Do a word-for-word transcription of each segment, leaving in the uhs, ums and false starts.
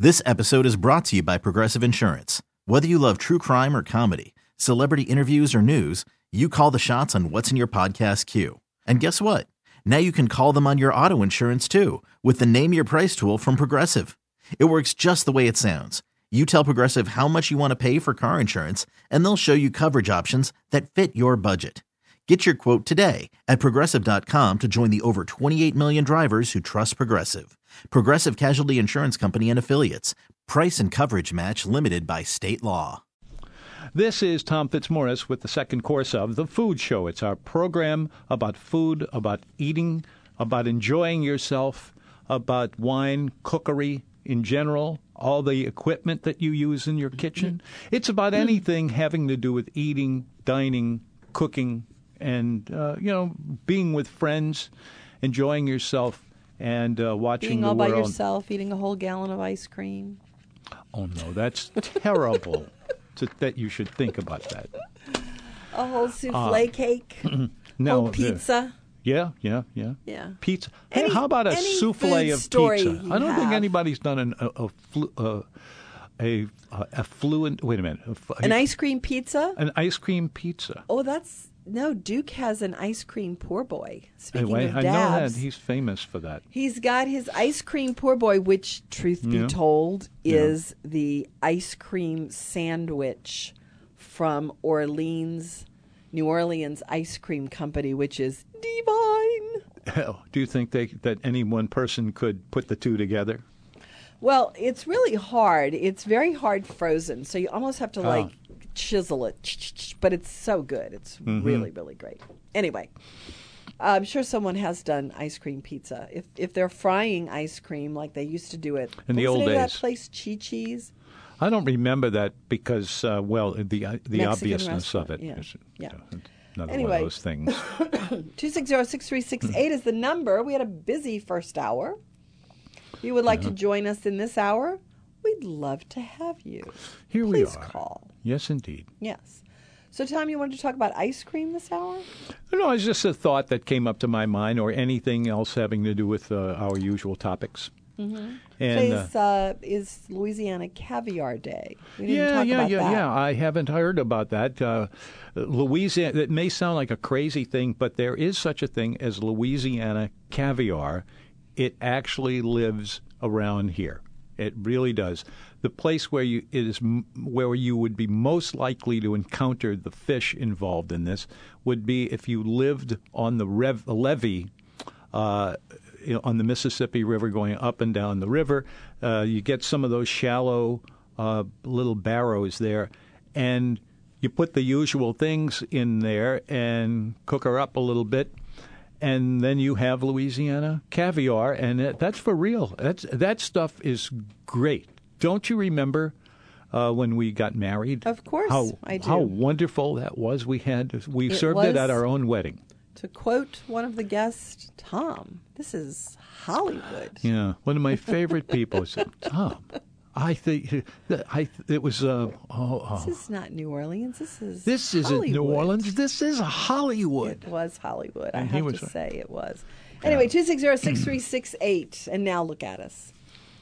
This episode is brought to you by Progressive Insurance. Whether you love true crime or comedy, celebrity interviews or news, you call the shots on what's in your podcast queue. And guess what? Now you can call them on your auto insurance too with the Name Your Price tool from Progressive. It works just the way it sounds. You tell Progressive how much you want to pay for car insurance, and they'll show you coverage options that fit your budget. Get your quote today at Progressive dot com to join the over twenty-eight million drivers who trust Progressive. Progressive Casualty Insurance Company and Affiliates. Price and coverage match limited by state law. This is Tom Fitzmaurice with the second course of The Food Show. It's our program about food, about eating, about enjoying yourself, about wine, cookery in general, all the equipment that you use in your kitchen. It's about anything having to do with eating, dining, cooking, and, uh, you know, being with friends, enjoying yourself, and uh, watching Being the all by world. yourself, eating a whole gallon of ice cream. Oh, no, that's terrible to, that you should think about that. A whole souffle Uh, cake. No, whole pizza. Yeah, yeah, yeah. Yeah. Pizza. Hey, Any- how about a any souffle food of story pizza? you I don't think have. anybody's done an, a, a, flu, uh, a, a affluent, wait a minute. A, f- An ice cream pizza? An ice cream pizza. Oh, that's... No, Duke has an ice cream poor boy. Speaking Anyway, of I know that. dabs. He's famous for that. He's got his ice cream poor boy, which, truth be Yeah. told, Yeah. is the ice cream sandwich from Orleans, New Orleans Ice Cream Company, which is divine. Do you think they, that any one person could put the two together? Well, it's really hard. It's very hard frozen, so you almost have to Oh. like chisel it. But it's so good. It's Mm-hmm. really, really great. Anyway, I'm sure someone has done ice cream pizza. If if they're frying ice cream like they used to do it In the what was old name of days. that place, Chi Chi's. I don't remember that because, uh, well, the uh, the Mexican obviousness of it. restaurant, yeah. is, Yeah. you know, it's another Anyway. one of those things. two six zero, six three six eight is the number. We had a busy first hour. If you would like to join us in this hour, we'd love to have you. Here we Please are. call. Yes, indeed. Yes. So, Tom, you wanted to talk about ice cream this hour? No, it's just a thought that came up to my mind, or anything else having to do with uh, our usual topics. Mm-hmm. And Today's uh, is Louisiana Caviar Day. We didn't yeah, talk yeah, about yeah, that. yeah. I haven't heard about that. Uh, Louisiana. It may sound like a crazy thing, but there is such a thing as Louisiana caviar. It actually lives around here. It really does. The place where you it is m- where you would be most likely to encounter the fish involved in this would be if you lived on the rev- levee uh, you know, on the Mississippi River, going up and down the river. Uh, you get some of those shallow uh, little barrows there, and you put the usual things in there and cook her up a little bit. And then you have Louisiana caviar, and it, that's for real. That's that stuff is great. Don't you remember uh, when we got married? Of course, how, I do. How wonderful that was. We had we It served it was- at our own wedding. To quote one of the guests, Tom, this is Hollywood. Yeah, one of my favorite people said, "Tom, I think I it was uh, oh, oh. This is not New Orleans. This is This isn't New Hollywood. Orleans. This is Hollywood." It was Hollywood. I And he have was- to say it was. Anyway, two six zero, six three six eight. And now look at us.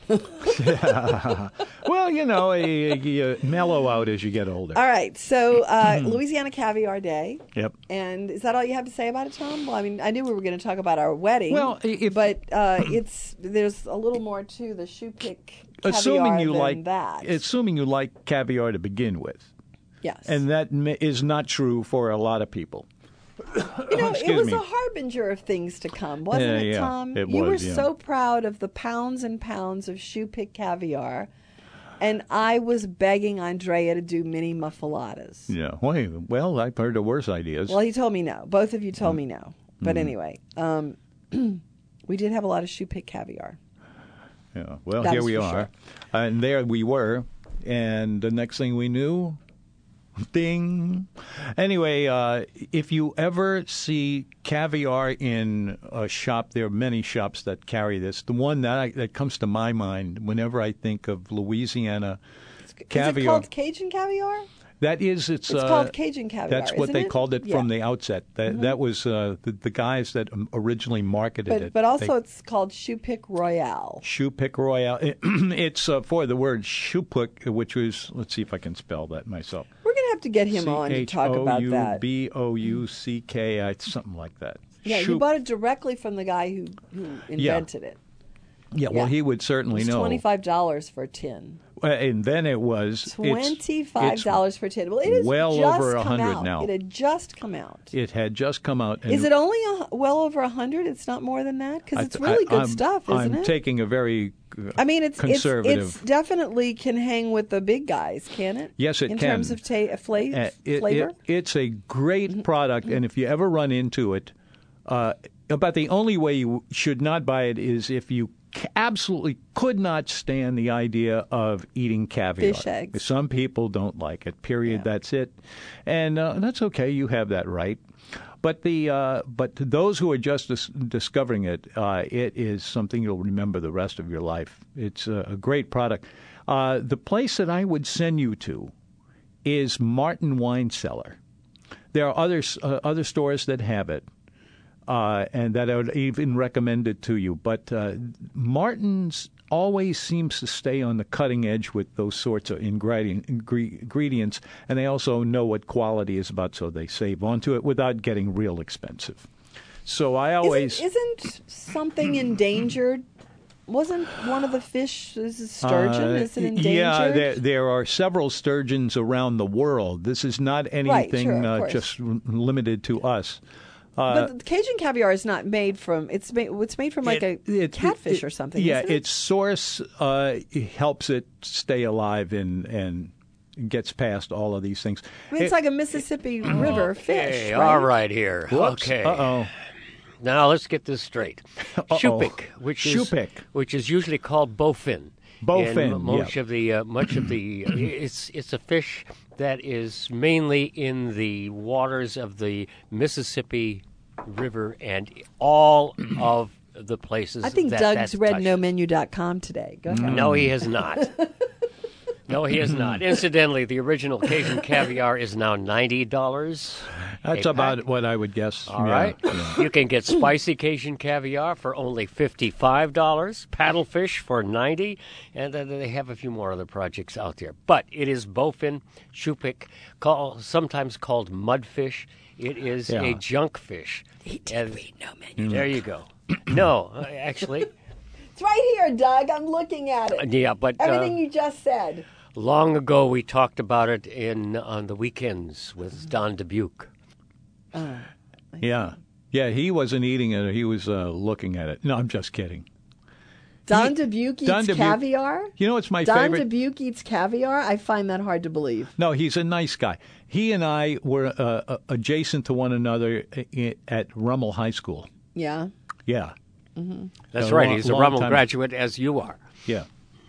Well, you know, you, you mellow out as you get older. All right. So, uh, Louisiana Caviar Day. Yep. And is that all you have to say about it, Tom? Well, I mean, I knew we were going to talk about our wedding. Well, if- but uh, it's there's a little more to the shoe pick caviar Assuming you than like, that. assuming you like caviar to begin with, yes. and that ma- is not true for a lot of people. You know, it Excuse was me. a harbinger of things to come, wasn't Yeah, it, yeah, Tom? it you was, were yeah. so proud of the pounds and pounds of shoe pick caviar, and I was begging Andrea to do mini muffaladas. Yeah. Well, well, I've heard of worse ideas. Well, he told me no. Both of you told Mm. me no. But anyway, um, we did have a lot of shoe pick caviar. yeah. Well, That here is we for are, sure. and there we were, and the next thing we knew, ding. Anyway, uh, if you ever see caviar in a shop, there are many shops that carry this. The one that I, that comes to my mind whenever I think of Louisiana Is it caviar. called Cajun caviar? That is, it's, It's uh, called Cajun caviar. That's what isn't they it? called it Yeah. from the outset. That Mhm. that was uh, the, the guys that um, originally marketed But it. but also They- it's called Shoe Pick Royale. Shoe Pick Royale. It's uh, for the word shoe pick, which was, let's see if I can spell that myself. We're gonna have to get him on to talk about that. C H O U B O U C K I, something like that. Yeah, Shoe- you bought it directly from the guy who, who invented it. Yeah, well, yeah. he would It certainly was know. twenty-five dollars for a tin. Uh, and then it was it's- Twenty-five dollars for a tin. Well, it has well just over a come hundred out. now. It had just come out. It had just come out. And Is it only a, well over a hundred? It's not more than that because I- it's really I- good I'm- stuff, isn't I'm it? taking a very uh, I mean, it's it's, conservative. it's definitely can hang with the big guys, can it? Yes, it in can. terms of ta- fla- Uh, it- flavor. it- it's a great Mm-hmm. product, and if you ever run into it, uh, about the only way you should not buy it is if you c- absolutely could not stand the idea of eating caviar. Fish eggs. Some people don't like it. Period. Yeah. That's it, and uh, that's okay. You have that right. But the uh, but to those who are just dis- discovering it, uh, it is something you'll remember the rest of your life. It's a, a great product. Uh, the place that I would send you to is Martin Wine Cellar. There are other uh, other stores that have it, uh, and that I would even recommend it to you. But uh, Martin's always seems to stay on the cutting edge with those sorts of ingredient, ingre- ingredients, and they also know what quality is about, so they save onto it without getting real expensive. So I always Isn't, isn't something endangered? Wasn't one of the fish is a sturgeon? Uh, is it endangered? Yeah, there, there are several sturgeons around the world. This is not anything sure, of uh, course. just r- limited to us. But the Cajun caviar is not made from. It's made. It's made from like It- a it- catfish it- or something. Yeah, isn't it? its source uh, helps it stay alive and and gets past all of these things. I mean, it's It- like a Mississippi River fish. Hey, right? all right here. Whoops. Okay. Uh-oh. Now let's get this straight. Uh-oh. Shupik, which is Shupik. which is usually called bowfin. Bowfin, And m- much yeah. of the uh, much of the it's it's a fish that is mainly in the waters of the Mississippi River and all of the places. I think that, Doug's that read touch. no menu dot com today. Go ahead. No, he has not. No, he has not. Incidentally, the original Cajun caviar is now ninety dollars. That's about what I would guess. All yeah, right. yeah. You can get spicy Cajun caviar for only fifty-five dollars, paddlefish for ninety dollars, and then they have a few more other projects out there. But it is bowfin, shupik, call, sometimes called mudfish. It is Yeah. a junk fish. He did And read no menu. there you go. No, uh, actually, It's right here, Doug. I'm looking at it. yeah, but Everything uh, you just said. long ago we talked about it in on the weekends with Don Dubuque. Yeah. Yeah, he wasn't eating it. He was uh, looking at it. No, I'm just kidding. Don He- Dubuque eats Don Dubuque- caviar? You know what's my Don favorite? Dubuque eats caviar? I find that hard to believe. No, he's a nice guy. He and I were uh, uh, adjacent to one another i- at Rummel High School. Yeah. Yeah, That's A right. long- He's a long Rummel time- graduate, as you are. yeah.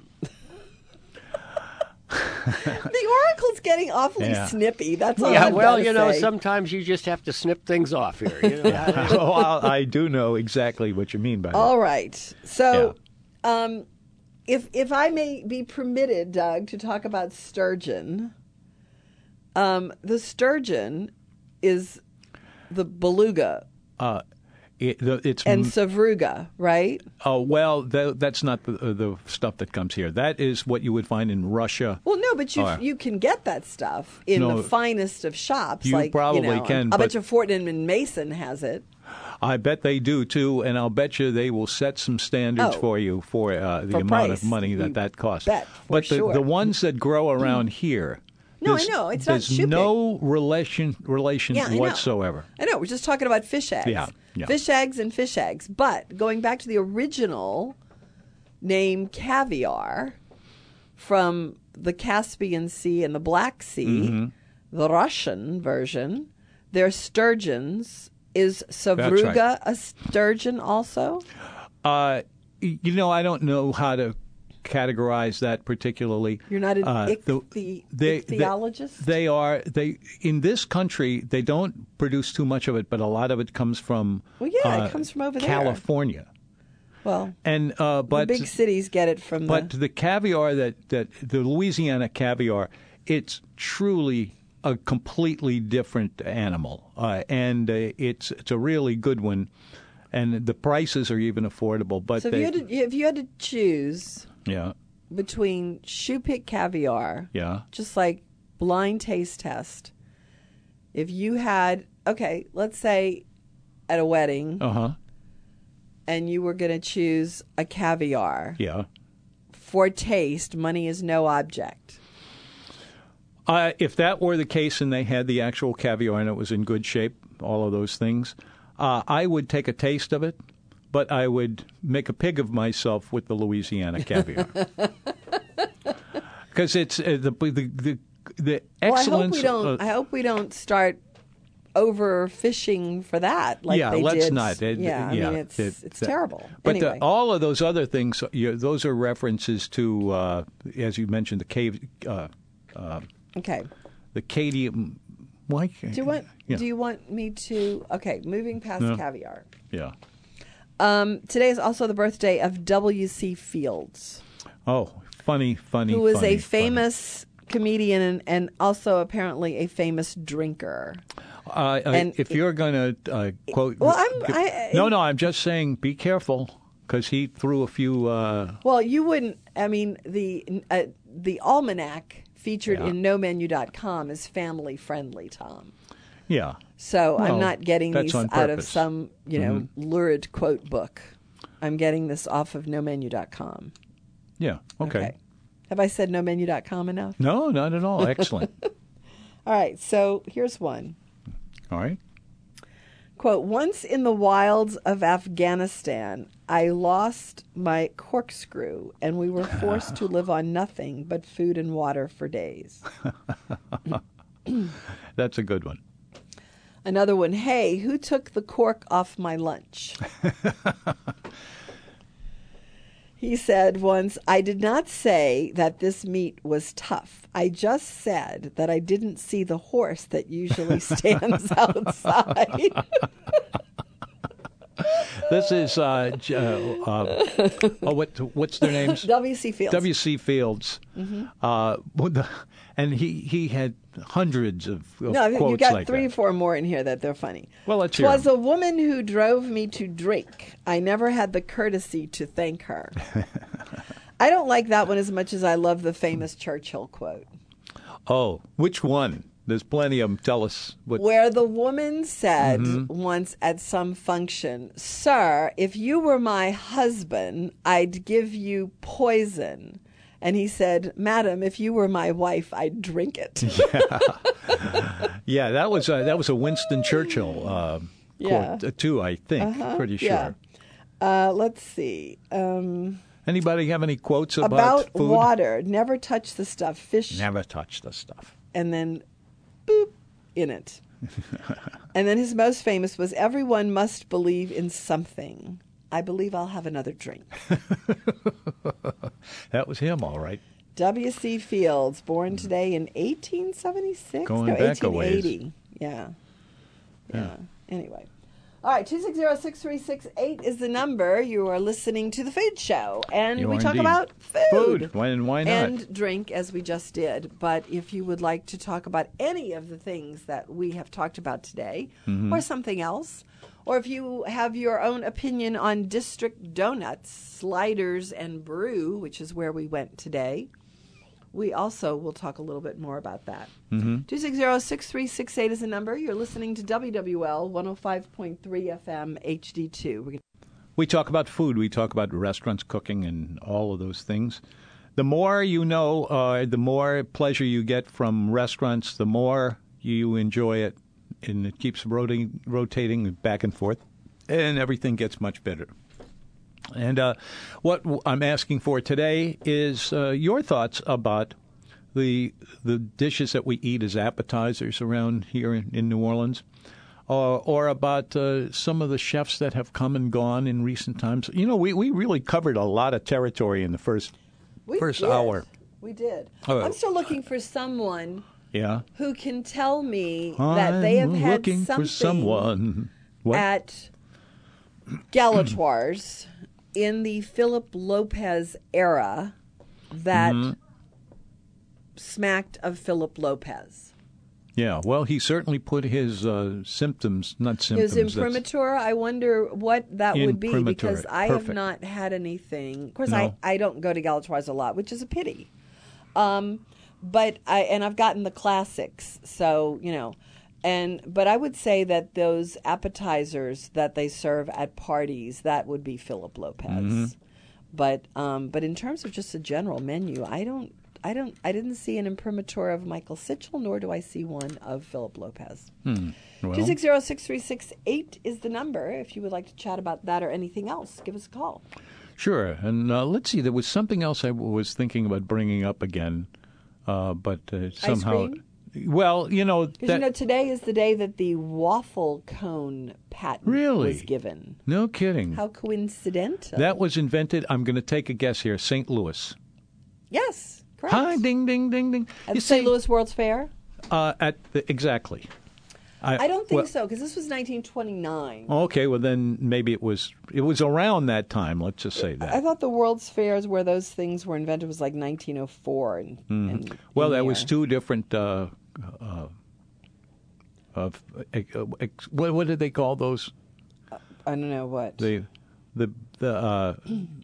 The oracle's getting awfully Yeah. snippy. That's all Yeah, I've well, gotta you know, say. sometimes you just have to snip things off here. You know? Oh, I I do know exactly what you mean by that. All right. So, um, if if I may be permitted, Doug, to talk about sturgeon, um, the sturgeon is the beluga Uh, it, the, it's and savruga, right? oh well, tha- that's not the uh, the stuff that comes here. That is what you would find in Russia. Well, no, but you Oh, yeah. you can get that stuff in No, the finest of shops. you like probably you know, can, I but- bet you Fortnum and Mason has it. I bet they do too, and I'll bet you they will set some standards Oh. for you for uh, the For amount price. of money that You that costs. bet, for but the, sure. the ones that grow around here, No, I there's- know, it's not there's Shupik. no relation relation Yeah, I know. whatsoever. I know. We're just talking about fish eggs. Yeah, yeah. Fish eggs and fish eggs. But going back to the original name caviar from the Caspian Sea and the Black Sea, Mm-hmm. the Russian version, their sturgeons. Is right. savruga a sturgeon also? Uh, y- you know, I don't know how to categorize that particularly. You're not an Uh, the- ichthy- they- ichthyologist? They, they are. They in this country they don't produce too much of it, but a lot of it comes from. Well, yeah, it uh, comes from over there. California. Well, And uh, but the big cities get it from But the... the caviar that, that the Louisiana caviar, it's truly a completely different animal, uh, and uh, it's it's a really good one, and the prices are even affordable. But So if they, you had to, if you had to choose yeah, between shoe pick caviar, yeah, just like blind taste test, if you had, okay, let's say at a wedding, uh huh, and you were going to choose a caviar yeah. for taste, money is no object. Uh, if that were the case and they had the actual caviar and it was in good shape, all of those things, uh, I would take a taste of it, but I would make a pig of myself with the Louisiana caviar. Because it's uh, the, the the the Well, I hope excellence. we don't. uh, I hope we don't start overfishing for that. Like yeah, they let's did. not. It- yeah, I yeah, mean it's it- it's that- terrible. But anyway, the, all of those other things, you, those are references to, uh, as you mentioned, the cave, uh, okay. the Cadium. Why? Do you want? Yeah. Do you want me to? Okay, moving past No. caviar. Yeah. Um, today is also the birthday of W C Fields, Oh, funny, funny. who was funny, a famous comedian and, and also apparently a famous drinker. Uh, uh, And if you're going to uh, quote, Well, I'm- I- no, no, I'm just saying, be careful because he threw a few. Uh, Well, you wouldn't. I mean, the uh, the almanac featured Yeah. in no menu dot com is family friendly, Tom. yeah, So Well, I'm not getting that's these on out of purpose. some, you know, lurid quote book. I'm getting this off of no menu dot com. yeah, okay. Have I said no menu dot com enough? No, not at all. Excellent. All right, so here's one. All right. Quote, once in the wilds of Afghanistan, I lost my corkscrew and we were forced to live on nothing but food and water for days. That's a good one. Another one, hey, who took the cork off my lunch? He said once, I did not say that this meat was tough. I just said that I didn't see the horse that usually stands outside. This is uh, j- uh, uh, oh, what what's their names? W C Fields. W C Fields. Mm-hmm. Uh, with the- and he he had hundreds of, of No, quotes you got like three, that. four more in here that they're funny. Well, let's hear Twas 'em. a woman who drove me to drink. I never had the courtesy to thank her. I don't like that one as much as I love the famous Churchill quote, Oh, which one? There's plenty of them. Tell us what. where the woman said Mm-hmm. once at some function, Sir, if you were my husband, I'd give you poison. And he said, Madam, if you were my wife, I'd drink it. Yeah, that was a, that was a Winston Churchill uh, Yeah. quote uh, too. I think pretty sure. Yeah. Uh, let's see. Um, Anybody have any quotes about, about food? water. Never touch the stuff. Fish Never touch the stuff. and then boop in it. And then his most famous was everyone must believe in something. I believe I'll have another drink. That was him, all right. W C Fields, born today in eighteen seventy-six? Going no, back a ways. eighteen eighty. Yeah. Yeah. Anyway. All right, two six zero, six three six eight is the number. You are listening to The Food Show. And You we are talk indeed. about food. Food. Why- and why not? And drink, as we just did. But if you would like to talk about any of the things that we have talked about today, Mm-hmm. or something else, or if you have your own opinion on District Donuts, Sliders, and Brew, which is where we went today, we also will talk a little bit more about that. two six zero, six three six eight is the number. You're listening to W W L one oh five point three F M H D two. We're gonna- We talk about food. We talk about restaurants, cooking, and all of those things. The more you know, uh, the more pleasure you get from restaurants, the more you enjoy it, and it keeps rotating, rotating back and forth, and everything gets much better. And uh, what w- I'm asking for today is uh, your thoughts about the the dishes that we eat as appetizers around here in, in New Orleans, or, or about uh, some of the chefs that have come and gone in recent times. You know, we, we really covered a lot of territory in the first We first did. hour. We did. Oh. I'm still looking for someone Yeah, who can tell me that they have I'm had looking something for someone. What? at Galatoire's in the Philip Lopez era that Mm-hmm. smacked of Philip Lopez. Yeah, well, he certainly put his uh, symptoms, not symptoms. His imprimatur, I wonder what that would be, Imprimatur, because I have perfect. not had anything. Of course, No. I, I don't go to Galatoire's a lot, which is a pity. Um, but I and I've gotten the classics, so, you know. and But I would say that those appetizers that they serve at parties, that would be Philip Lopez. Mm-hmm. But um, but in terms of just a general menu, I don't. I don't. I didn't see an imprimatur of Michael Sitchell, nor do I see one of Philip Lopez. Hmm. Well, Two six zero six three six eight is the number. If you would like to chat about that or anything else, give us a call. sure. And uh, let's see, there was something else I w- was thinking about bringing up again, uh, but uh, somehow. cream? Well, you know Because that. you know today is the day that the waffle cone patent Really? was given. No kidding. How coincidental! That was invented. I'm going to take a guess here. Saint Louis. yes, correct. Hi, ding, ding, ding, ding. At You the Saint see, Louis World's Fair. Uh, at the, exactly. I don't think well, so, because this was nineteen twenty-nine. Okay, well then maybe it was it was around that time. Let's just say that. I thought the World's Fairs where those things were invented was like nineteen oh four. And, and Well, in that was there. two different. Uh, uh, of uh, ex, what, what did they call those? I don't know what. The the the uh,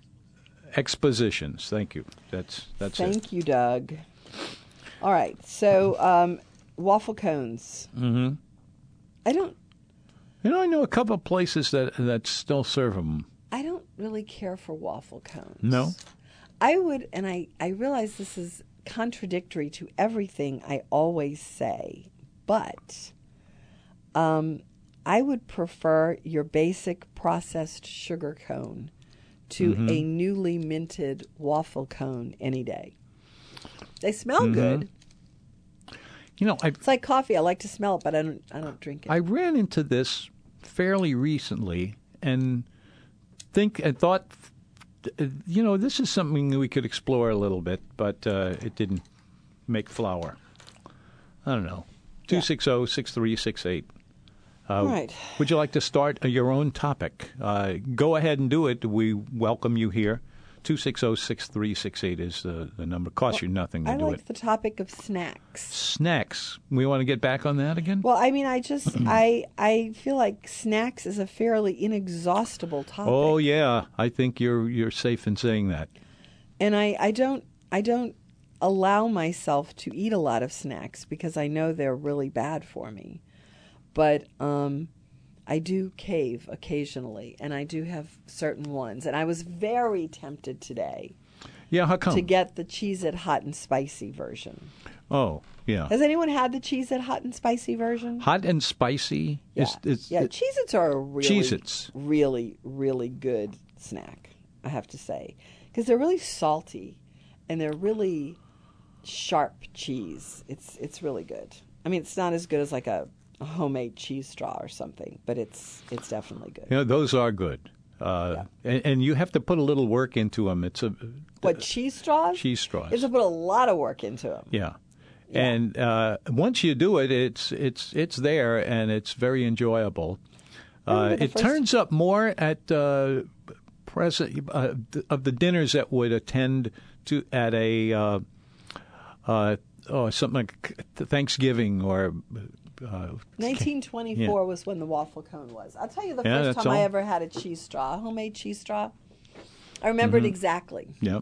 expositions. Thank you. That's that's Thank it. you, Doug. All right, so um, waffle cones. Mm-hmm. I don't. You know, I know a couple of places that that still serve them. I don't really care for waffle cones. No? I would, and I, I realize this is contradictory to everything I always say, but um, I would prefer your basic processed sugar cone to Mm-hmm. a newly minted waffle cone any day. They smell Mm-hmm. good. You know, I It's like coffee. I like to smell it, but I don't. I don't drink it. I ran into this fairly recently and think and thought, uh, you know, this is something we could explore a little bit, but uh, it didn't make flour. I don't know. two six zero, six three six eight. Uh, Right. Would you like to start uh, your own topic? Uh, go ahead and do it. We welcome you here. two six zero, six three six eight is the, the number. Costs you nothing to I do like it. the topic of snacks. Snacks. We want to get back on that again? Well, I mean, I just I I feel like snacks is a fairly inexhaustible topic. Oh yeah, I think you're you're safe in saying that. And I, I don't I don't allow myself to eat a lot of snacks because I know they're really bad for me. But um, I do cave occasionally, and I do have certain ones. And I was very tempted today Yeah, how come? to get the Cheez-It Hot and Spicy version. Oh, yeah. Has anyone had the Cheez-It Hot and Spicy version? Hot and spicy. Yeah, Is, is, yeah. it- Cheez-Its are a really, Cheez-Its. really, really good snack, I have to say, because they're really salty and they're really sharp cheese. It's it's really good. I mean, it's not as good as like a, a homemade cheese straw or something, but it's it's definitely good. you know, those are good. Uh, and, and you have to put a little work into them. It's a What, cheese straws? cheese straws. You have to put a lot of work into them. Yeah. And uh, once you do it, it's it's it's there and it's very enjoyable. Uh, Remember the it first- turns up more at uh, present uh, th- of the dinners that would attend to at a uh, uh, oh something like Thanksgiving or. Uh, nineteen twenty-four was when the waffle cone was. I'll tell you the Yeah, first that's time I all. ever had a cheese straw, a homemade cheese straw. I remember Mm-hmm. it exactly. Yep.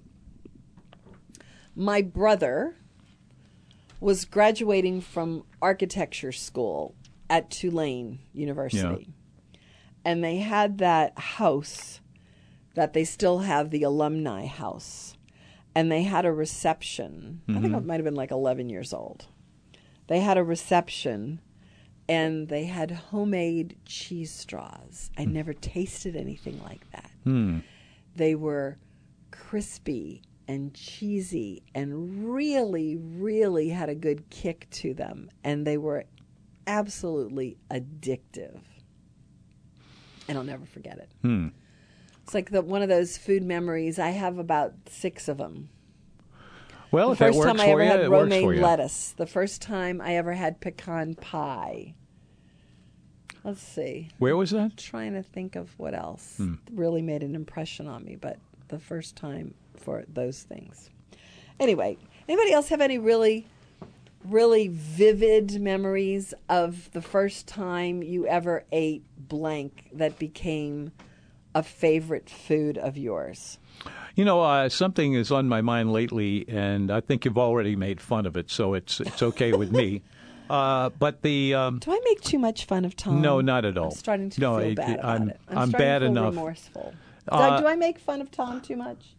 My brother was graduating from architecture school at Tulane University. And they had that house that they still have, the alumni house. And they had a reception. I think I might have been like eleven years old. They had a reception and they had homemade cheese straws. I never tasted anything like that. Hmm. They were crispy and cheesy and really, really had a good kick to them. And they were absolutely addictive. And I'll never forget it. Hmm. It's like the, one of those food memories. I have about six of them. Well, The if that first works time I for ever you, had it works for romaine you. lettuce. The first time I ever had pecan pie. Let's see. Where was that? Trying to think of what else Hmm. really made an impression on me, but the first time for those things. Anyway, anybody else have any really really vivid memories of the first time you ever ate blank that became a favorite food of yours? You know, uh, something is on my mind lately, and I think you've already made fun of it, so it's it's okay with me. Uh, but the um, Do I make too much fun of Tom? No, not at all. I'm starting to No, feel it- bad about I'm- it. I'm, I'm starting bad to feel enough. remorseful. Uh, Doug, do I make fun of Tom too much?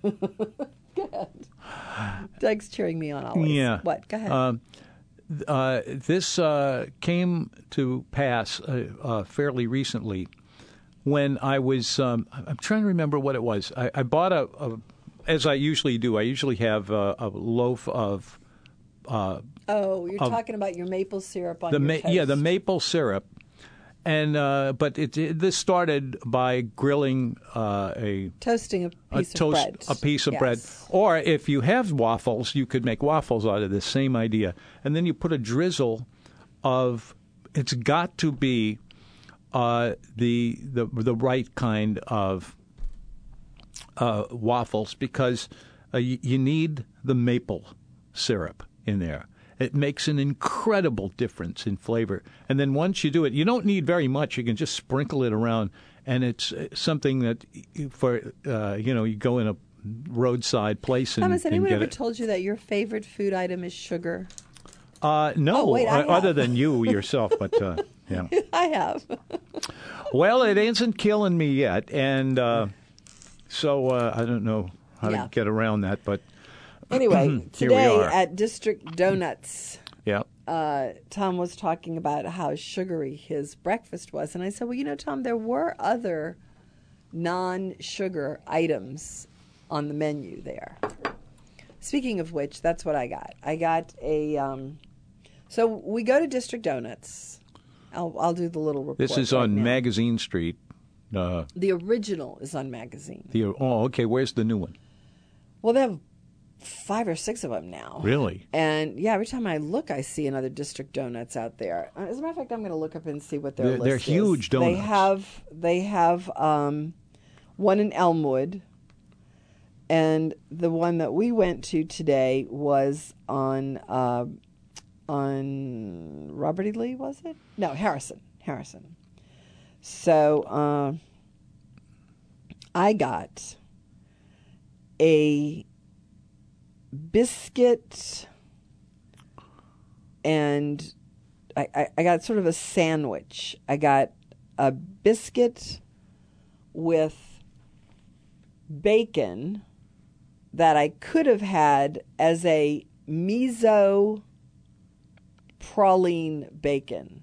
Go ahead. Doug's cheering me on always. Yeah. What? Go ahead. Um, uh, this uh, came to pass uh, uh, fairly recently when I was, um, I'm trying to remember what it was. I, I bought a, a, as I usually do, I usually have a, a loaf of uh, oh, you're of talking about your maple syrup on the your ma- toast. yeah the maple syrup, and uh, but it, it this started by grilling uh, a Toasting a a piece toast of bread. a piece of Yes. bread, or if you have waffles, you could make waffles out of the same idea, and then you put a drizzle of. It's got to be uh, the the the right kind of uh, waffles because uh, you, you need the maple syrup in there. It makes an incredible difference in flavor. And then once you do it, you don't need very much. You can just sprinkle it around, and it's uh, something that for uh, you know you go in a roadside place and, Tom, has and anyone get ever it. told you that your favorite food item is sugar? Uh, no, Oh, wait, I uh, other have. than you yourself, but uh, yeah. I have. Well, it isn't killing me yet, and uh, so uh, I don't know how Yeah. to get around that, but Anyway, Here we today are. at District Donuts, yeah. uh, Tom was talking about how sugary his breakfast was. And I said, well, you know, Tom, there were other non-sugar items on the menu there. Speaking of which, that's what I got. I got a... Um, so we go to District Donuts. I'll, I'll do the little report. This is right on now. Magazine Street. Uh, The original is on Magazine. the oh, okay. Where's the new one? Well, they have five or six of them now. Really? And yeah, every time I look, I see another District Donuts out there. Uh, As a matter of fact, I'm going to look up and see what their They're- list they're is. huge They donuts. have they have um, one in Elmwood, and the one that we went to today was on uh, on Robert E. Lee. Was it? No, Harrison. Harrison. So uh, I got a biscuit and I, I, I got sort of a sandwich. I got a biscuit with bacon that I could have had as a miso praline bacon,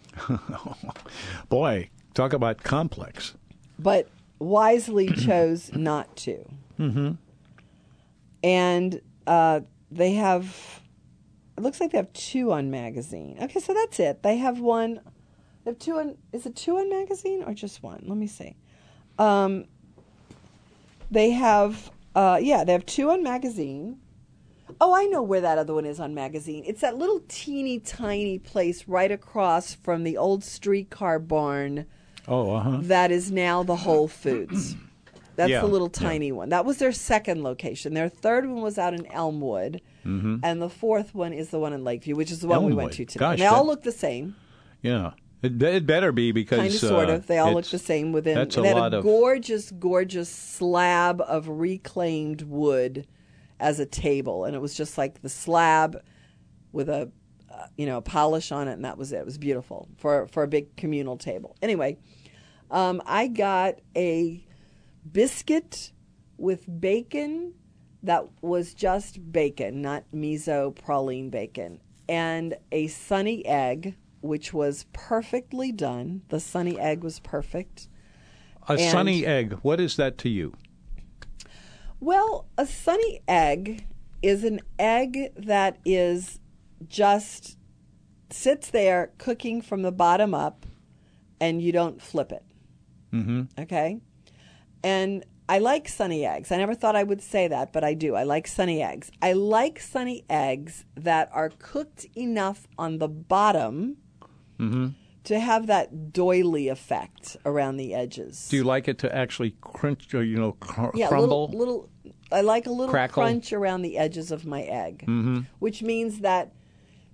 Boy, talk about complex. but wisely chose not to. Mm-hmm. And uh, they have, it looks like they have two on Magazine. Okay, so that's it. They have one, they have two on, is it two on Magazine or just one? Let me see. Um, they have, uh, yeah, they have two on Magazine. Oh, I know where that other one is on Magazine. It's that little teeny tiny place right across from the old streetcar barn Oh, uh-huh. that is now the Whole Foods. That's Yeah, the little yeah. tiny one. That was their second location. Their third one was out in Elmwood, Mm-hmm. and the fourth one is the one in Lakeview, which is the one we went Elmwood. to today. Gosh, and they all that- look the same, Yeah. It, it better be because kind of, sort uh, of. They all look it's- the same. Within that's and a they had lot a of gorgeous, gorgeous slab of reclaimed wood as a table, and it was just like the slab with a, uh, you know, polish on it, and that was it. It was beautiful for for a big communal table. Anyway, um, I got a biscuit with bacon that was just bacon, not miso praline bacon, and a sunny egg, which was perfectly done. The sunny egg was perfect. a and- sunny egg. What is that to you? Well, a sunny egg is an egg that is just sits there cooking from the bottom up, and you don't flip it. Mm-hmm. Okay? And I like sunny eggs. I never thought I would say that, but I do. I like sunny eggs. I like sunny eggs that are cooked enough on the bottom Mm-hmm. to have that doily effect around the edges. Do you like it to actually crunch, or, you know, cr- yeah, crumble? little, little. I like a little Crackle? crunch around the edges of my egg, Mm-hmm. which means that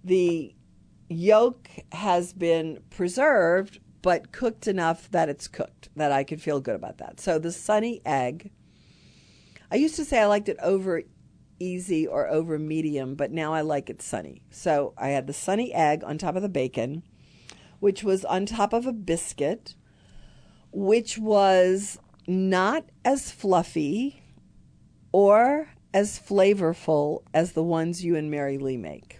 the yolk has been preserved, but cooked enough that it's cooked, that I could feel good about that. So the sunny egg, I used to say I liked it over easy or over medium, but now I like it sunny. So I had the sunny egg on top of the bacon, which was on top of a biscuit, which was not as fluffy or as flavorful as the ones you and Mary Lee make.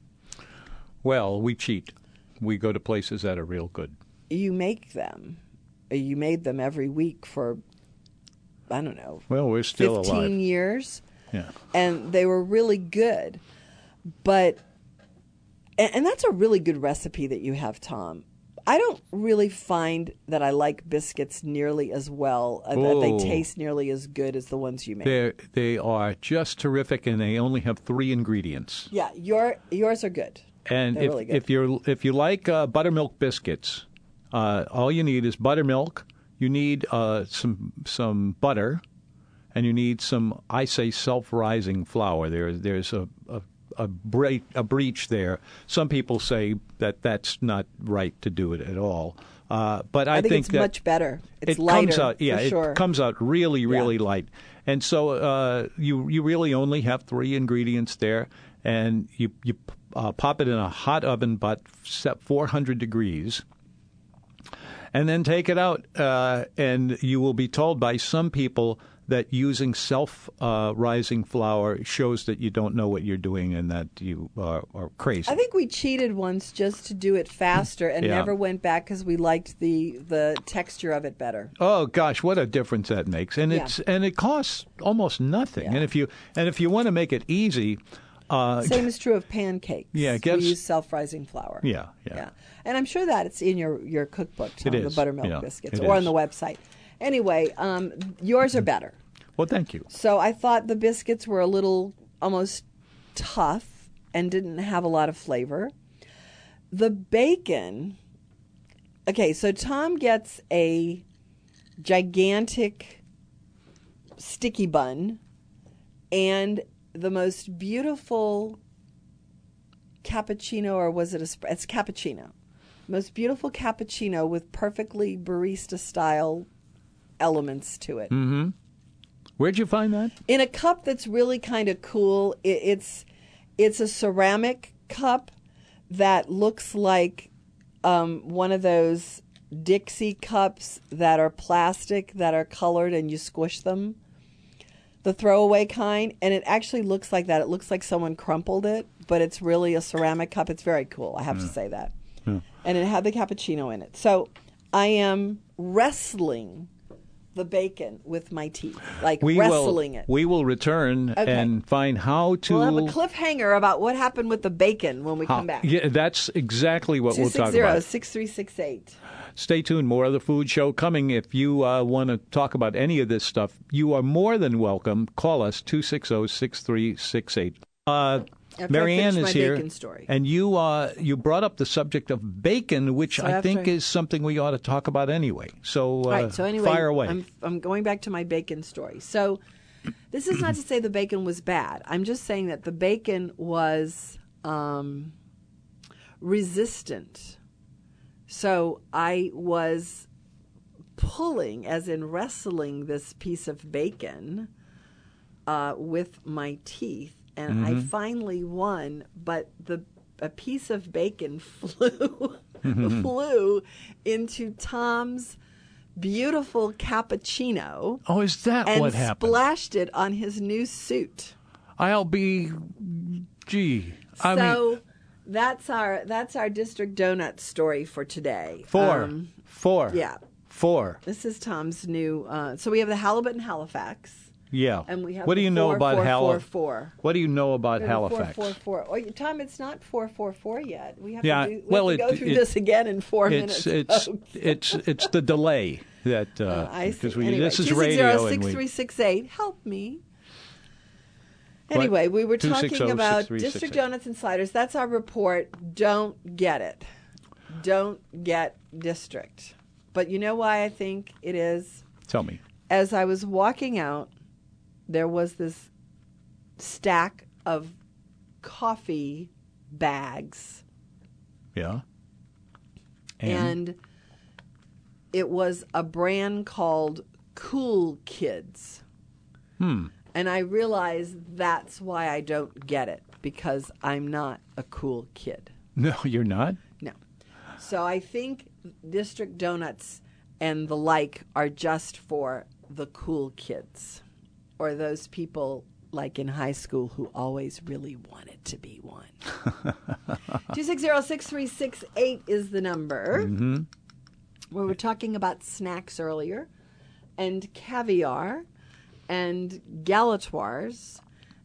Well, we cheat. We go to places that are real good. You make them. You made them every week for, I don't know, Well, we're still fifteen alive. years. Yeah. And they were really good. But, and, and that's a really good recipe that you have, Tom. I don't really find that I like biscuits nearly as well, uh, that they Oh. taste nearly as good as the ones you make. They they are just terrific, and they only have three ingredients. Yeah, your yours are good. And They're if really good. if you're if you like uh, buttermilk biscuits, uh, all you need is buttermilk. You need uh, some some butter, and you need some, I say, self-rising flour. There there's a a a, bre- a breach there. Some people say that that's not right to do it at all. Uh, but I, I think, it's that much better. It's it lighter, comes out, yeah, for it sure. comes out really, really Yeah. light. And so uh, you you really only have three ingredients there, and you you uh, pop it in a hot oven, but set four hundred degrees, and then take it out. Uh, and you will be told by some people that using self-rising uh, flour shows that you don't know what you're doing and that you uh, are crazy. I think we cheated once just to do it faster and Yeah. never went back because we liked the, the texture of it better. Oh gosh, what a difference that makes! And Yeah. it's and it costs almost nothing. Yeah. And if you and if you want to make it easy, uh, Same is true of pancakes. Yeah, get we s- use self-rising flour. yeah, yeah, Yeah, and I'm sure that it's in your, your cookbook, Tom, It the is, buttermilk yeah, biscuits, it or on is. the website. Anyway, um, yours are better. Well, thank you. So I thought the biscuits were a little almost tough and didn't have a lot of flavor. The bacon, okay, so Tom gets a gigantic sticky bun and the most beautiful cappuccino, or was it a, sp- it's cappuccino. Most beautiful cappuccino with perfectly barista style elements to it. Mm-hmm. Where'd you find that? In a cup that's really kind of cool. It, it's it's a ceramic cup that looks like um, one of those Dixie cups that are plastic, that are colored and you squish them. The throwaway kind, and it actually looks like that. It looks like someone crumpled it, but it's really a ceramic cup. It's very cool, I have to say that. Yeah. And it had the cappuccino in it. So I am wrestling the bacon with my teeth, like We wrestling will, it. We will return Okay. and find how to. We'll have a cliffhanger about what happened with the bacon when we how- come back. Yeah, that's exactly what we'll talk two six zero, about. six three six eight. Stay tuned. More of the Food Show coming. If you uh, want to talk about any of this stuff, you are more than welcome. Call us two six zero, six three six eight. Uh, After I Marianne finish is my here, bacon story. and you uh, you brought up the subject of bacon, which So I after think I- is something we ought to talk about anyway. So, uh, All right, so anyway, fire away. I'm, I'm going back to my bacon story. So this is not to say the bacon was bad. I'm just saying that the bacon was um, resistant. So I was pulling, as in wrestling, this piece of bacon uh, with my teeth, and I finally won. But the a piece of bacon flew flew into Tom's beautiful cappuccino oh, is that and what happened? splashed it on his new suit. I'll be, gee, I so mean, that's our that's our District Donut story for today. four, Um, four, yeah. four, This is Tom's new. Uh, so we have the halibut in Halifax, yeah. and we have what do the you know four, about four, Halifax? four, four. What do you know about We have the Halifax? Four, four, four. Oh, Tom, it's not four, four, four yet. We have Yeah, to, do, we well, have to it- go through it- this again in four It's minutes. it's folks. it's it's the delay that uh, Uh, I see. because we Anyway, this is two six radio zero, and six we three six eight. Help me. What? Anyway, we were two six talking zero, about six three six District eight. Donuts and Sliders. That's our report. Don't get it. Don't get District. But you know why I think it is? Tell me. As I was walking out, there was this stack of coffee bags. Yeah. And? and it was a brand called Cool Kids. Hmm. And I realize that's why I don't get it, because I'm not a cool kid. No, you're not? No. So I think District Donuts and the like are just for the cool kids, or those people like in high school who always really wanted to be one. two six zero, six three six eight is the number. Mm-hmm. We were talking about snacks earlier, and caviar, and galatoires,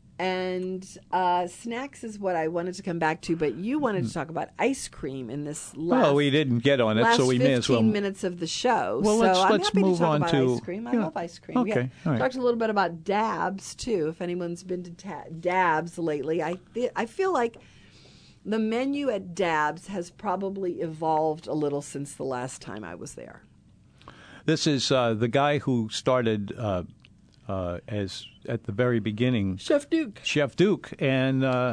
and uh, snacks is what I wanted to come back to, but you wanted to talk about ice cream in this last, well, we didn't get on it, last so we may as well. fifteen minutes of the show. Well, so let's- I'm let's happy move to talk on about to- ice cream. I yeah. love ice cream. Okay, We all right. talked a little bit about dabs, too, if anyone's been to ta- dabs lately. I, th- I feel like the menu at Dabs has probably evolved a little since the last time I was there. This is uh, the guy who started uh, uh, as at the very beginning, Chef Duke. Chef Duke, and uh,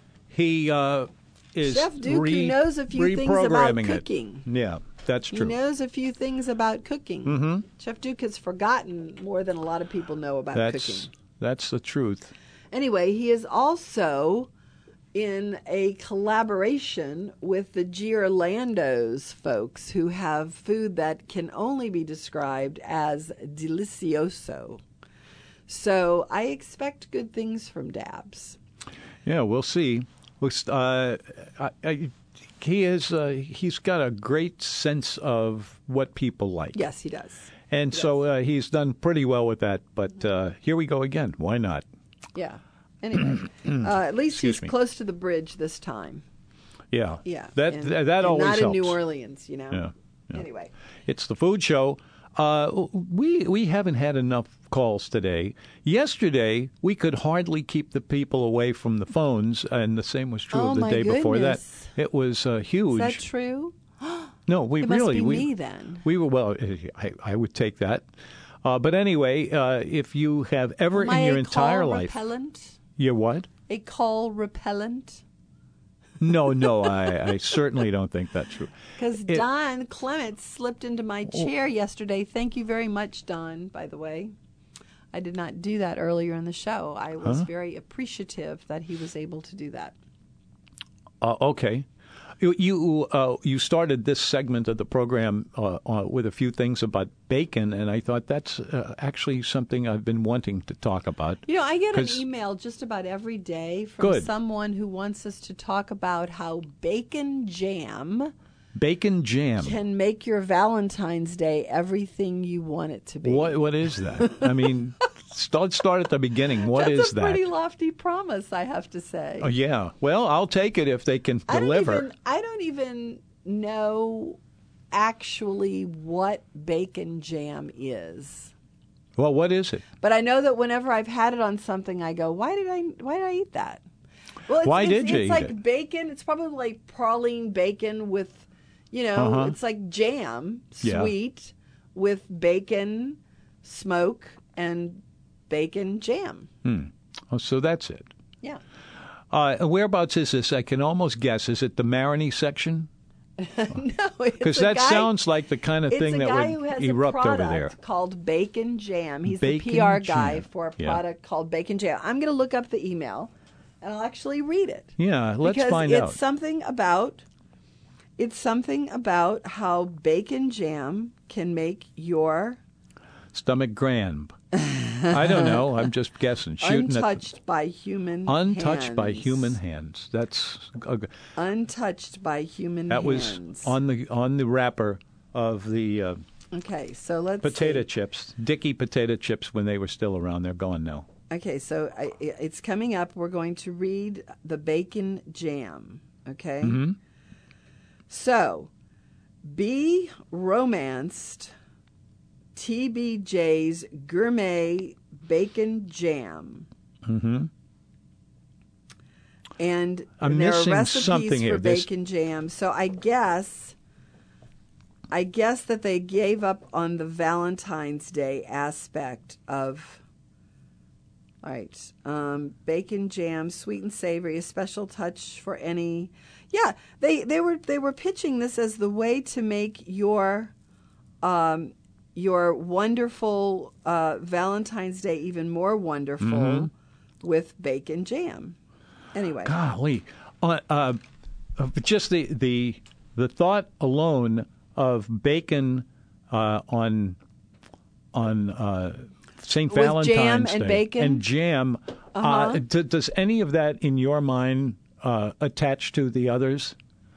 he uh, is Chef Duke, re- who knows a few things about reprogramming it. cooking. Yeah, that's He true. knows a few things about cooking. Mm-hmm. Chef Duke has forgotten more than a lot of people know about That's cooking. that's the truth. Anyway, he is also in a collaboration with the Giorlando's folks, who have food that can only be described as delicioso. So I expect good things from Dabs. Yeah, we'll see. Looks, uh, I, I, he is. Uh, he's got a great sense of what people like. Yes, he does. And so uh, he's done pretty well with that. But uh, here we go again. Why not? Yeah. Anyway, uh, at least Excuse he's me. close to the bridge this time. Yeah. Yeah. That and, that and always not helps. in New Orleans, you know. Yeah, yeah. Anyway. It's the food show. Uh, we we haven't had enough calls today. Yesterday, we could hardly keep the people away from the phones, and the same was true Oh, of the my day before that. goodness. It was uh, huge. Is that true? No, we It must really be we me then. we were well. I, I would take that. Uh, but anyway, uh, if you have ever Am in I your a entire call life, repellent? you're what? A call repellent? No, no, I, I certainly don't think that's true. Because It- Don Clement slipped into my chair yesterday. Thank you very much, Don, by the way. I did not do that earlier in the show. I was Huh? very appreciative that he was able to do that. Uh, okay. You you, uh, you started this segment of the program uh, uh, with a few things about bacon, and I thought that's uh, actually something I've been wanting to talk about. You know, I get an 'Cause- email just about every day from Good. someone who wants us to talk about how bacon jam Bacon jam. can make your Valentine's Day everything you want it to be. What what is that? I mean, start start at the beginning. What That's is a that? pretty lofty promise, I have to say. Oh, yeah. Well, I'll take it if they can I don't deliver. even I don't even know actually what bacon jam is. Well, what is it? But I know that whenever I've had it on something, I go, "Why did I? Why did I eat that?" Well, it's, Why it's, did you It's eat like it? bacon. It's probably like praline bacon with, you know, Uh-huh. it's like jam, Yeah. sweet, with bacon, smoke, and bacon jam. Hmm. Oh, so that's it. Yeah. Uh, whereabouts is this? I can almost guess. Is it the Maroney section? No, Because it's a that guy- sounds like the kind of It's thing a that guy who has would erupt a over product there. called Bacon Jam. He's the Bacon P R guy Jam. for a Yeah. product called Bacon Jam. I'm going to look up the email, and I'll actually read it. Yeah, let's because find it's out. something about it's something about how bacon jam can make your Stomach grand. I don't know. I'm just guessing. Shooting untouched by human at untouched by hands. human hands. That's uh, untouched by human that was hands. on the on the wrapper of the uh, Okay, so let's potato see. chips, Dickey potato chips when they were still around. They're gone now. Okay, so I, it's coming up. We're going to read the bacon jam. Okay? Mm-hmm. So, be romanced T B J's Gourmet Bacon Jam. Mm-hmm. And I'm there missing are recipes something for here. This- bacon jam. So I guess I guess that they gave up on the Valentine's Day aspect of All right. Um, bacon jam, sweet and savory, a special touch for any. Yeah, they, they were they were pitching this as the way to make your um, your wonderful uh, Valentine's Day even more wonderful mm-hmm. with bacon jam. Anyway, golly, uh, uh, just the the the thought alone of bacon uh, on on. Uh, Saint With Valentine's jam Day and bacon and jam. Uh-huh. Uh, d- does any of that in your mind uh, attach to the others?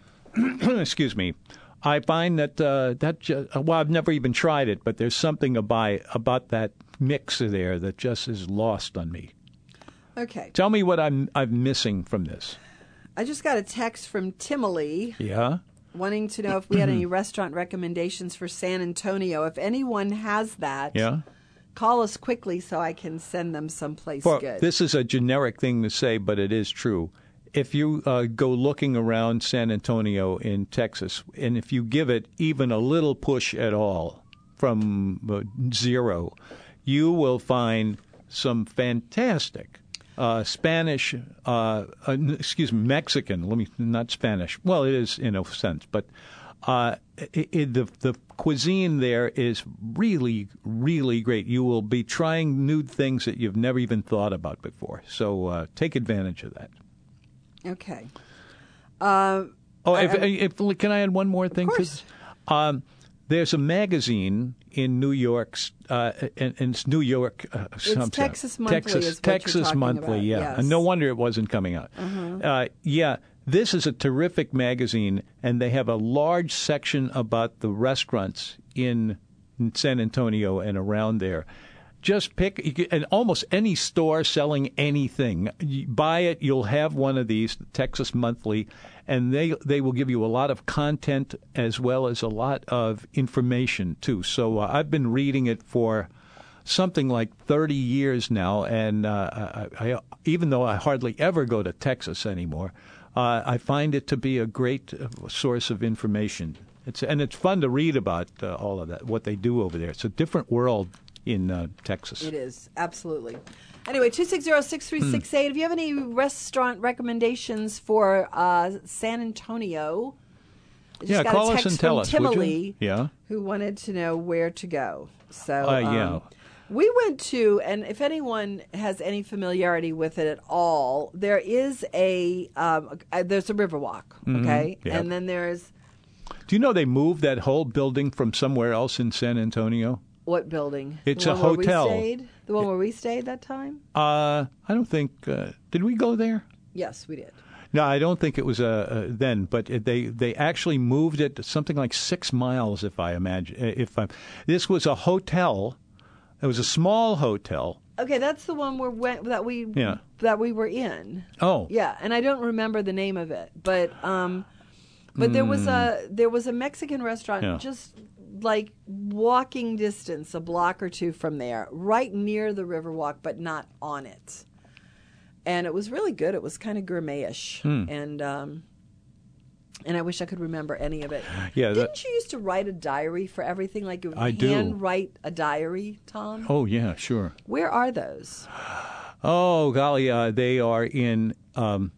Excuse me. I find that uh, that ju- well, I've never even tried it, but there's something about about that mix there that just is lost on me. Okay. Tell me what I'm I'm missing from this. I just got a text from Timely. Yeah. Wanting to know if we had any restaurant recommendations for San Antonio. If anyone has that. Yeah. Call us quickly so I can send them someplace For, good. This is a generic thing to say, but it is true. If you uh, go looking around San Antonio in Texas, and if you give it even a little push at all from uh, zero, you will find some fantastic uh, Spanish, uh, uh, excuse me, Mexican, let me, not Spanish. Well, it is in a sense, but uh, it, it, the, the cuisine there is really, really great. You will be trying new things that you've never even thought about before. So uh, take advantage of that. Okay. Uh, oh, I, if, if, can I add one more thing? Of course. Um, there's a magazine in New York, uh, in, in New York. Uh, it's Texas Monthly. Texas, is what Texas you're Monthly. about. Yeah, Yes. and no wonder it wasn't coming out. Uh-huh. Uh, yeah. This is a terrific magazine, and they have a large section about the restaurants in San Antonio and around there. Just pick, and almost any store selling anything, you buy it, you'll have one of these, Texas Monthly, and they they will give you a lot of content as well as a lot of information, too. So uh, I've been reading it for something like thirty years now, and uh, I, I, even though I hardly ever go to Texas anymore, Uh, I find it to be a great uh, source of information. It's and it's fun to read about uh, all of that, what they do over there. It's a different world in uh, Texas. It is, absolutely. Anyway, two six zero, six three six eight. If you have any restaurant recommendations for uh, San Antonio, I just yeah, got call a us text and tell from us, Timely, would you? Yeah. who wanted to know where to go. So, Uh, yeah. um, we went to, and if anyone has any familiarity with it at all, there is a, um, a there's a Riverwalk, okay? Mm-hmm. Yep. And then there's... Do you know they moved that whole building from somewhere else in San Antonio? What building? It's the a one where hotel. We stayed? The one where we stayed that time? Uh, I don't think... Uh, did we go there? Yes, we did. No, I don't think it was uh, uh, then, but it, they they actually moved it to something like six miles, if I imagine. If I, This was a hotel... It was a small hotel. Okay, that's the one where went that we Yeah. that we were in. Oh, Yeah, and I don't remember the name of it, but um, but there was a there was a Mexican restaurant Yeah. just like walking distance, a block or two from there, right near the Riverwalk, but not on it. And it was really good. It was kind of gourmet-ish, Hmm. and um, and I wish I could remember any of it. Yeah, Didn't that- you used to write a diary for everything? Like you would I do. hand write a diary, Tom? Oh, yeah, sure. Where are those? Oh, golly, uh, they are in. Um,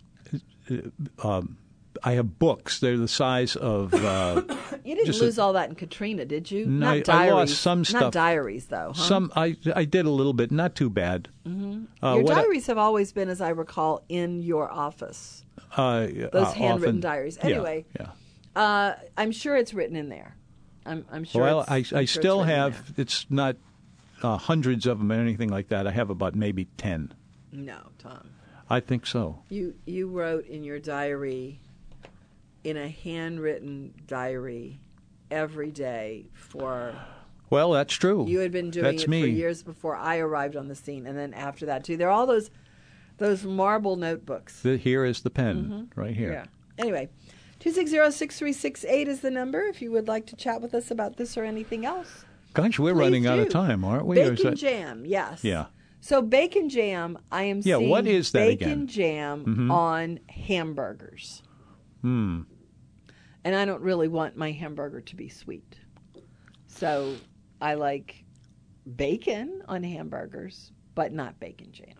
um, I have books. They're the size of. Uh, You didn't just a- lose all that in Katrina, did you? No, Not I- I diaries. lost some stuff. Not diaries, though. Huh? some I I did a little bit, not too bad. Mm-hmm. Uh, Your what I- diaries have always been, as I recall, in your office. uh, Those uh, handwritten often- diaries. yeah, Anyway, yeah. uh, I'm sure it's written in there. I'm, I'm sure. Well, it's, I I'm I sure it's still written in have. It's not uh, hundreds of them or anything like that. I have about maybe ten. there. No, Tom. I think so. You you wrote in your diary, in a handwritten diary, every day for. Well, that's true. You had been doing that's it me. for years before I arrived on the scene, and then after that too. There are all those those marble notebooks. The, here is the pen, right here. Yeah. Anyway, two six zero, six three six eight is the number if you would like to chat with us about this or anything else. Gosh, we're Please running out of do. time, aren't we? Or is Bacon that- jam, yes. Yeah. So bacon jam, I am Yeah, seeing what is that bacon again? jam Mhm. on hamburgers. Hmm. And I don't really want my hamburger to be sweet. So I like bacon on hamburgers, but not bacon jam.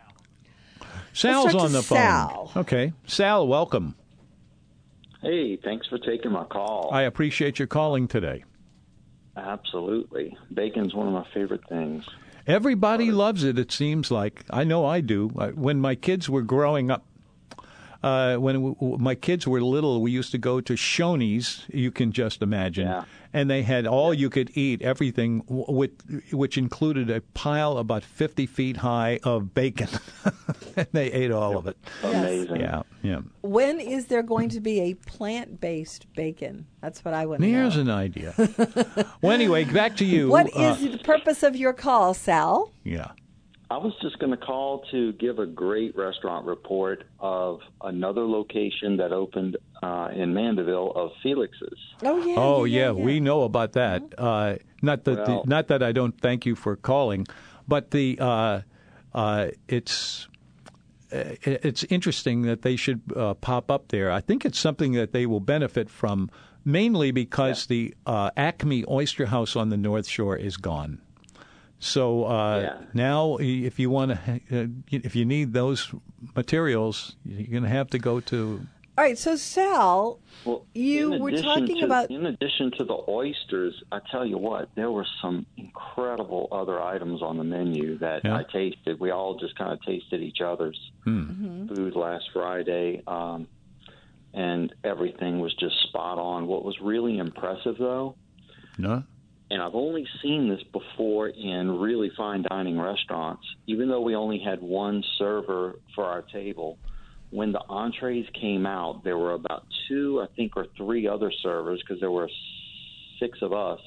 Sal's talk on to the phone. Sal. Okay. Sal, welcome. Hey, thanks for taking my call. I appreciate your calling today. Absolutely. Bacon's one of my favorite things. Everybody loves it, it seems like. I know I do. When my kids were growing up, uh, when w- my kids were little, we used to go to Shoney's, you can just imagine. Yeah. And they had all you could eat, everything, with, which included a pile about fifty feet high of bacon. And they ate all of it. Amazing. Yeah, yeah. When is there going to be a plant-based bacon? That's what I want to know. Here's an idea. Well, anyway, back to you. What Uh, is the purpose of your call, Sal? Yeah. I was just going to call to give a great restaurant report of another location that opened uh, in Mandeville of Felix's. Oh yeah. Oh yeah, yeah, we know about that. Uh, not that Well- the, not that I don't thank you for calling, but the uh, uh, it's uh, it's interesting that they should uh, pop up there. I think it's something that they will benefit from, mainly because the uh, Acme Oyster House on the North Shore is gone. So uh, Yeah. now, if you want to, uh, if you need those materials, you're going to have to go to. All right, so Sal, Well, you in were addition talking to- about. In addition to the oysters, I tell you what, there were some incredible other items on the menu that Yeah. I tasted. We all just kind of tasted each other's Mm-hmm. food last Friday, um, and everything was just spot on. What was really impressive, though, No. and I've only seen this before in really fine dining restaurants, even though we only had one server for our table, when the entrees came out, there were about two, I think, or three other servers, because there were six of us,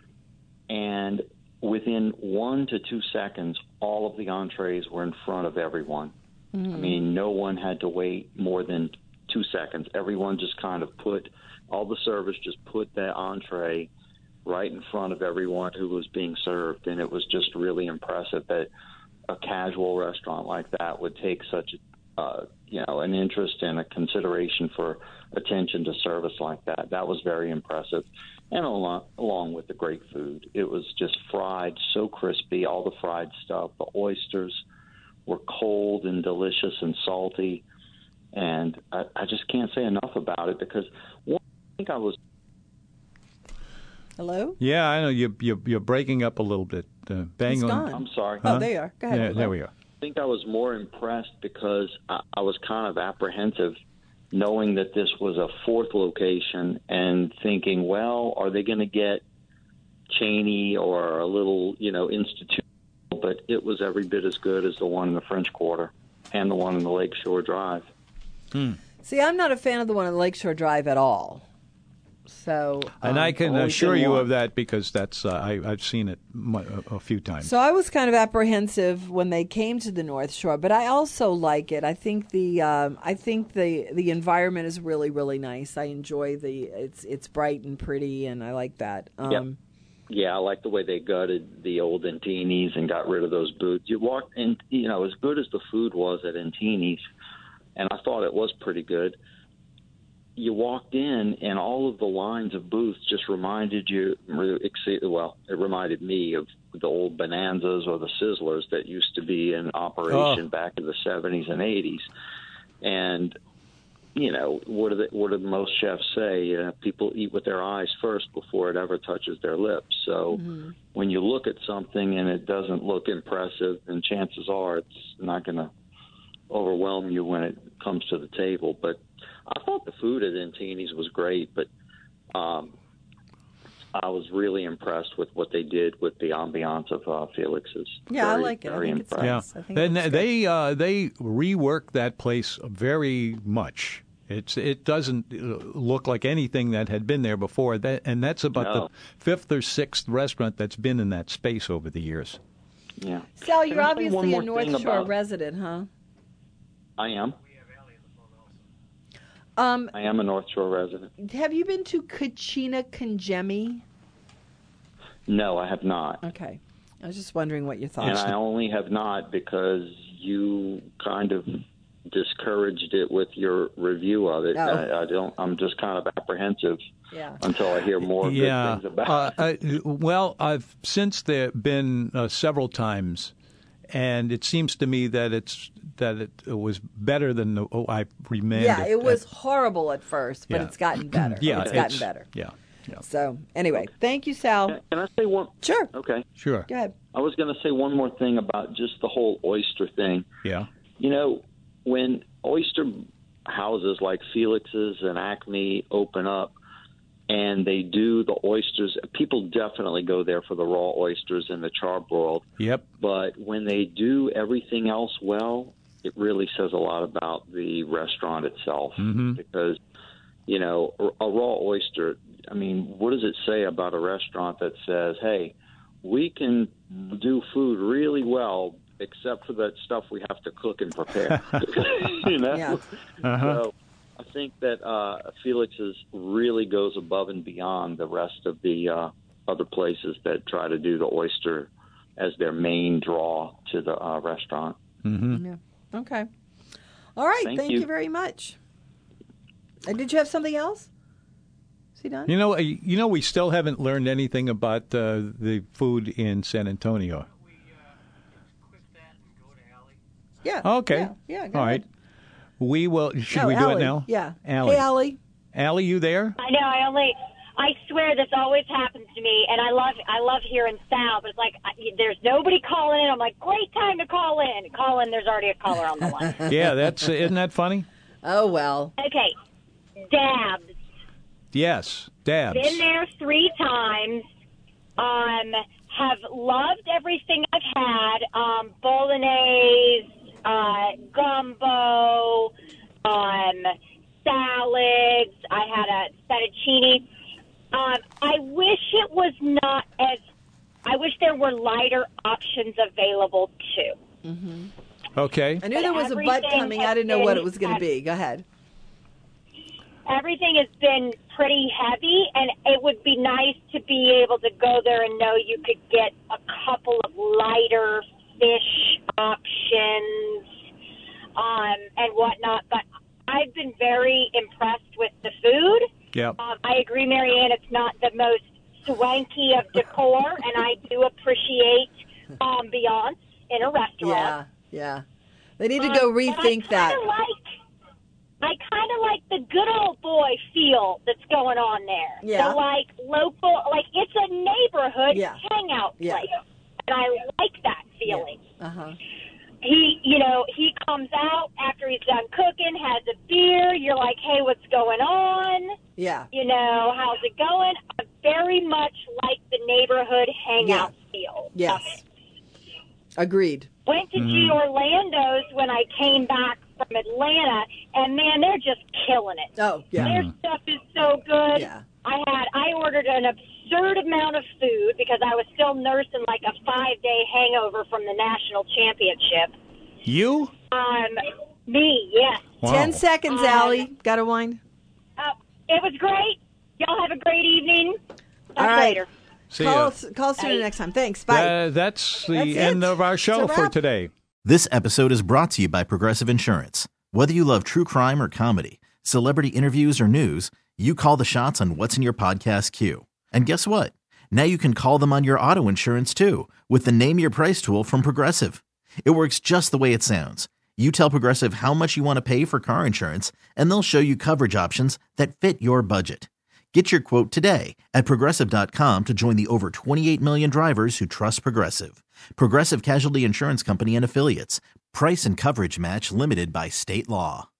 and within one to two seconds, all of the entrees were in front of everyone. Mm-hmm. I mean, no one had to wait more than two seconds. Everyone just kind of put, all the servers just put that entree right in front of everyone who was being served, and it was just really impressive that a casual restaurant like that would take such, uh, you know, an interest and a consideration for attention to service like that. That was very impressive, and along, along with the great food. It was just fried so crispy, all the fried stuff. The oysters were cold and delicious and salty, and I, I just can't say enough about it because one, I think I was Hello? Yeah, I know you you you're breaking up a little bit. Uh, bang He's on. gone. I'm sorry. Oh, there you are. Go ahead. Yeah, there we are. I think I was more impressed because I, I was kind of apprehensive knowing that this was a fourth location and thinking, well, are they going to get Cheney or a little, you know, institutional? But it was every bit as good as the one in the French Quarter and the one in the Lakeshore Drive. See, I'm not a fan of the one on Lakeshore Drive at all. So, And um, I can only assure been you one. of that because that's uh, I, I've seen it mu- a, a few times. So I was kind of apprehensive when they came to the North Shore, but I also like it. I think the um, I think the the environment is really really nice. I enjoy the it's it's bright and pretty, and I like that. Um, Yep. Yeah, I like the way they gutted the old Antini's and got rid of those booths. You walked in, you know, as good as the food was at Antini's, and I thought it was pretty good. You walked in, and all of the lines of booths just reminded you, well, it reminded me of the old Bonanzas or the Sizzlers that used to be in operation Oh. back in the seventies and eighties. And, you know, what do, they, what do most chefs say? Uh, people eat with their eyes first before it ever touches their lips. So Mm-hmm. when you look at something and it doesn't look impressive, then chances are it's not going to overwhelm you when it comes to the table. But I thought the food at Antini's was great, but um, I was really impressed with what they did with the ambiance of uh, Felix's. Yeah, I Very, like it. I very think it's impressed. yeah, I think it and looks good. they uh, they reworked that place very much. It's it doesn't uh, look like anything that had been there before. That and that's about No. the fifth or sixth restaurant that's been in that space over the years. Yeah. Sal, Can you're I say obviously one a more North thing Shore about- resident, huh? I am. Um, I am a North Shore resident. have you been to Kachina Kangemi? No, I have not. Okay, I was just wondering what your And thoughts. I only have not because you kind of discouraged it with your review of it. Oh. I, I don't. I'm just kind of apprehensive Yeah. until I hear more yeah. good things about Uh, it. uh, well, I've since there been uh, several times, and it seems to me that it's that it, it was better than the, oh, I remanded. Yeah, it was horrible at first, but Yeah. it's gotten better. Yeah, it's gotten it's- better. Yeah, yeah, So anyway, thank you, Sal. Can I say one? Sure. Okay. sure. Go ahead. I was going to say one more thing about just the whole oyster thing. Yeah, You know, when oyster houses like Felix's and Acme open up and they do the oysters, people definitely go there for the raw oysters and the charbroiled. yep. But when they do everything else well, it really says a lot about the restaurant itself. Mm-hmm. Because, you know, a raw oyster, I mean, what does it say about a restaurant that says, hey, we can do food really well, except for that stuff we have to cook and prepare. you know? Yeah. Uh-huh. So I think that uh, Felix's really goes above and beyond the rest of the uh, other places that try to do the oyster as their main draw to the uh, restaurant. Mm-hmm. Yeah. Okay. All right. Thank Thank you. you. very much. And did you have something else? Is he done? You know, uh, you know, we still haven't learned anything about uh, the food in San Antonio. Yeah. Okay. Yeah. yeah go All ahead. right. We will. Should No, we do Allie. it now? Yeah. Allie. Hey, Allie. Allie, you there? I know. I only. I swear this always happens to me, and I love. I love hearing Sal, but it's like I, there's nobody calling in. I'm like, great time to call in. Call in. There's already a caller on the line. Yeah, that's isn't that funny? Oh well. Okay, Dabs. Yes, Dabs. Been there three times. Um, have loved everything I've had. Um, bolognese, uh, gumbo, um, salads. I had a fettuccine. Um, I wish it was not as. I wish there were lighter options available too. Okay. I knew there was a butt Everything coming. has I didn't know what been it was going to at- be. Go ahead. Everything has been pretty heavy, and it would be nice to be able to go there and know you could get a couple of lighter fish options um, and whatnot. But I've been very impressed with the food. Yeah. Um, I agree, Marianne, it's not the most swanky of decor, and I do appreciate ambiance in a restaurant. Yeah. Yeah. They need to Um, go but rethink I that. kinda Like, I kind of like the good old boy feel that's going on there. Yeah. The, like, local, like, it's a neighborhood Yeah. hangout Yeah. place. And I like that feeling. Uh huh. He, you know, he comes out after he's done cooking, has a beer. You're like, hey, what's going on? Yeah. You know, how's it going? I very much like the neighborhood hangout feel. of Yes. it. Agreed. Went to G Orlando's when I came back from Atlanta, and man, they're just killing it. Oh yeah. Their stuff is so good. Yeah. I had I ordered an absurd amount of food because I was still nursing like a five day hangover from the national championship. You? Um, me, yes. Wow. Ten seconds, Um, Allie. Got to wind. Uh, it was great. Y'all have a great evening. Talk All right. later. See Call ya. us, call us sooner next time. Thanks. Bye. Uh, that's the That's end it. of our show It's a for wrap. today. This episode is brought to you by Progressive Insurance. Whether you love true crime or comedy, celebrity interviews or news, you call the shots on what's in your podcast queue. And guess what? Now you can call them on your auto insurance too with the Name Your Price tool from Progressive. It works just the way it sounds. You tell Progressive how much you want to pay for car insurance, and they'll show you coverage options that fit your budget. Get your quote today at Progressive dot com to join the over twenty-eight million drivers who trust Progressive. Progressive Casualty Insurance Company and Affiliates. Price and coverage match limited by state law.